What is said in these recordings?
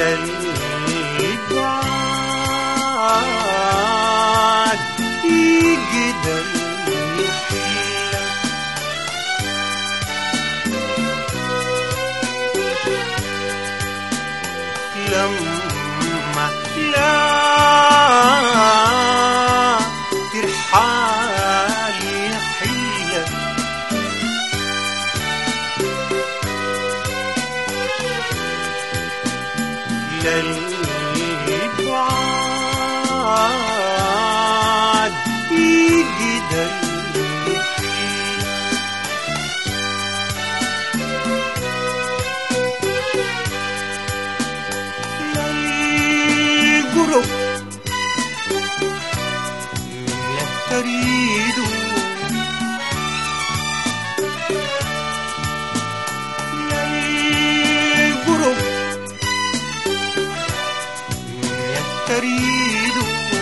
للبعاد يقدر يحيلك لما لا ترحال يحيلك للبعاد يقدر للقرب من تريد للقرب تريد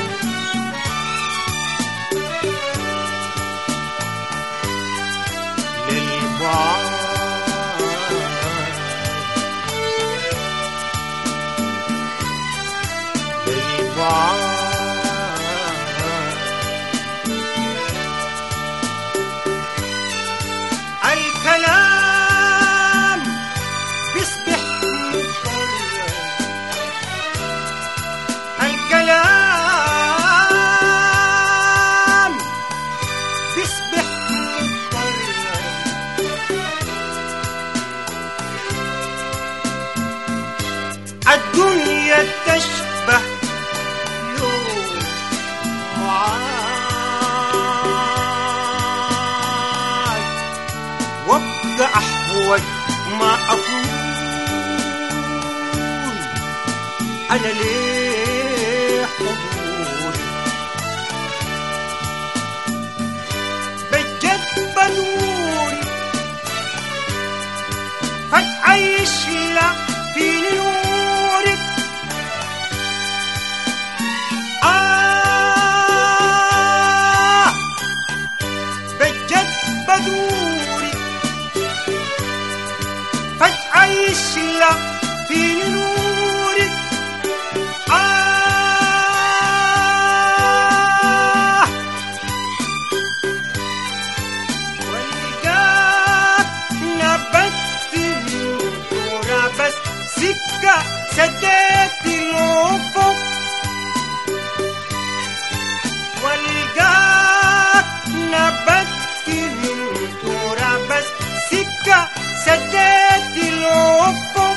للبعاد الكلام بيصبح مكرر الكلام بيصبح مكرر الدنيا تشبه يوم معاد وابقى احوج ما اقول انا ليه حضوري بجد بدوري فتعيش لا في نورك بجد بدوري فتعيش لا في نورك والقاك نبت من تراب سكة سديت الأفق والقاك نبت من تراب سكة سديت الأفق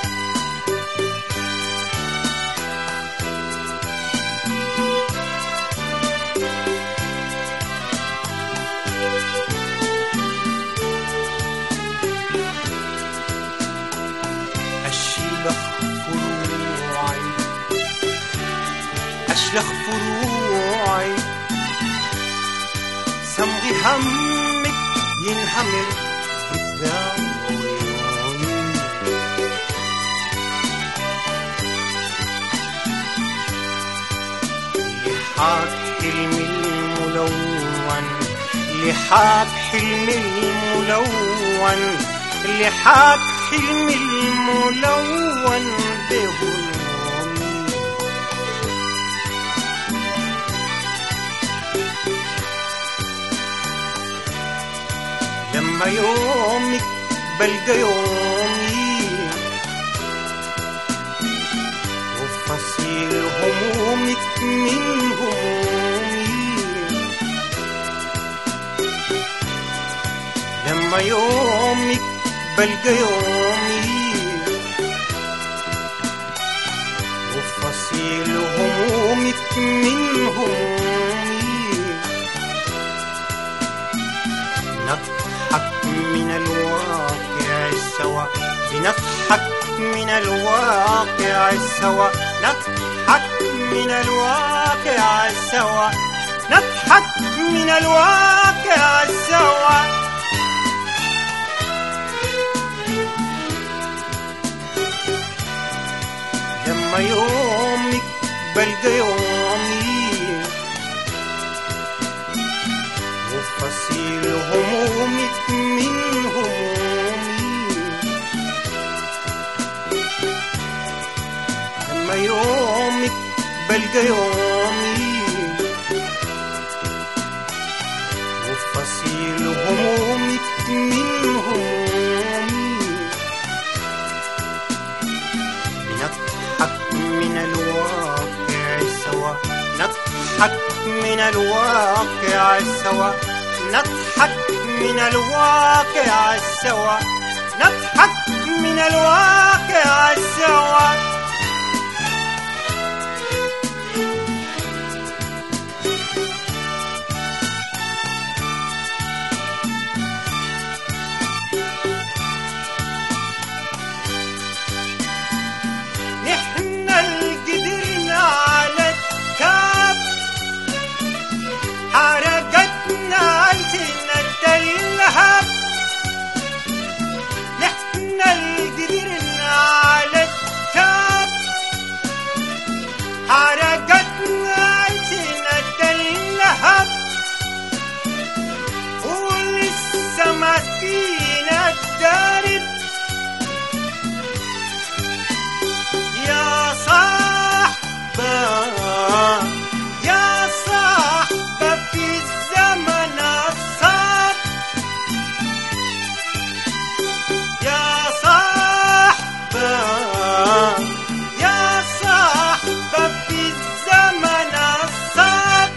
أشلخ فروعي سمغي همك ينهمر قدام عيوني لحاك حلمي الملون لحاك حلمي الملون لحاك حلمي الملون بهمومي لما يومك بلقى يومي وفصيل همومك من همومي لما يومك بلقى يومي وفصيل همومك من همومي نضحك من الواقع سوا بنضحك من الواقع سوا نضحك من الواقع سوا نضحك من الواقع سوا لما يومك بلقى يومي وفصيل همومك من همومي بلقى يومي وفصيل همومي من همومي نضحك من الواقع سوا نضحك من الواقع سوا نضحك من الواقع سوا نضحك من الواقع سوا نحن القدرنا على التاب حرقتنا ألسنة اللهب نحن القدرنا على التاب حرقتنا ألسنة اللهب ولسه ما فينا الدارب يا صاحبة يا صاحبة في الزمن الصعب يا صاحبة يا صاحبة في الزمن الصعب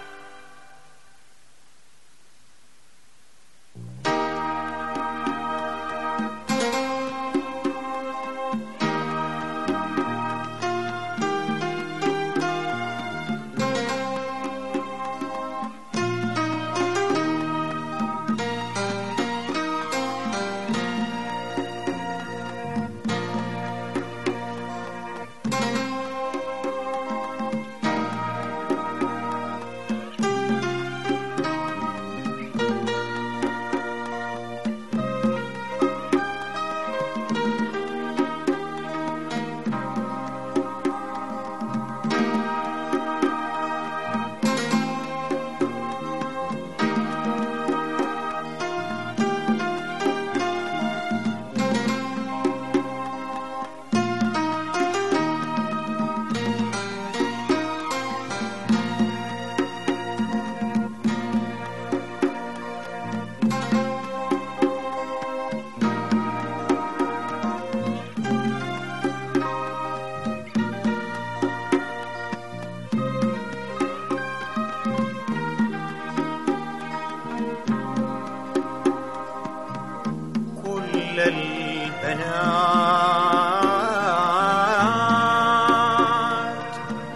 البنات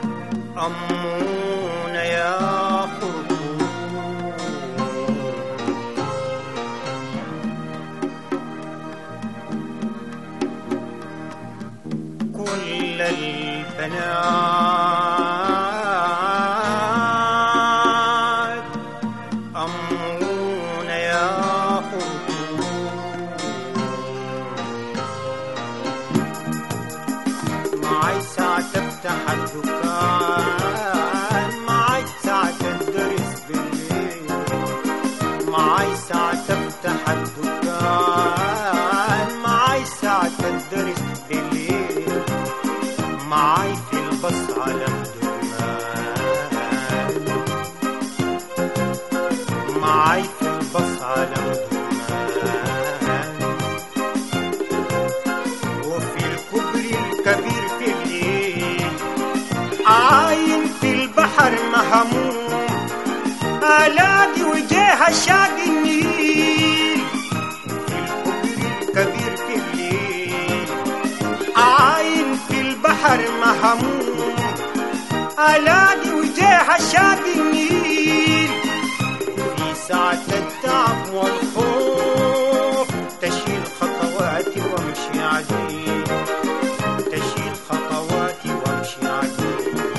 أمون يا خرطوم كل البنات أمون يا خرطوم معي ساعة تفتح الدكان معي ساعة تدرس بالليل معي ساعة تفتح الدكان معي ساعة تدرس بالليل معي في البص على الدكان معي في البص على الدكان وفي الكبري الكبير في الليل عاين في البحر مهموم ألاقي وجهها شاق النيل في الكبري الكبير في الليل عاين في البحر مهموم ألاقي وجهها شاق النيل في ساعة التعب والخوف تشيل خطواتي وامشي عديل تشيل خطواتي وامشي عديل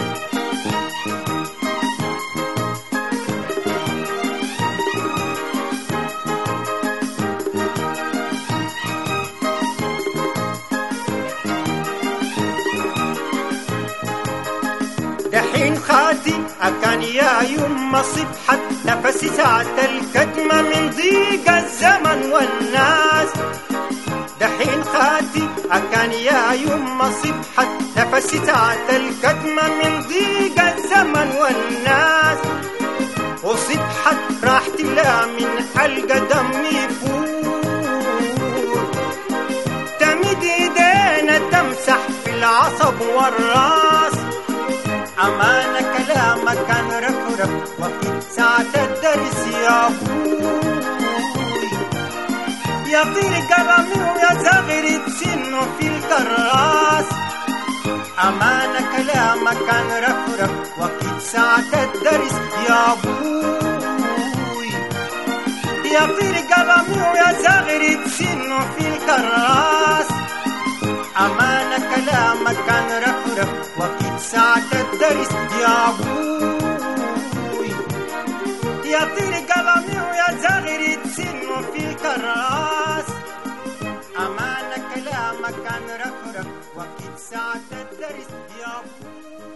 دحين خاتي أكان يا يما صبحت نفسي ساعة الكتمة من ضيق الزمن والناس دحين خاتي أكان يا يما صبحت نفسي تعت الكتمة من ضيق الزمن والناس، وصبحت راحت لا من حلقة دمي يفور، تمد ايدينا تمسح في العصب والراس، أمانة كلامك كان رفرف وفي ساعة الدرس يا أبوي، يا طير قلمي ويا زغرة سنه في الكراس، أمانة كلامك كان رفرف وفي ساعة الدرس يا أبوي، يا طير قلمي ويا زغرة سنه في الكراس، أمانة كلامك كان رفرف وفي ساعة الدرس يا أبوي، يا طير قلمي ويا زغرة سنه في الكراس، أمانة كلامك كان رفرف وفي ساعة الدرس يا أبوي.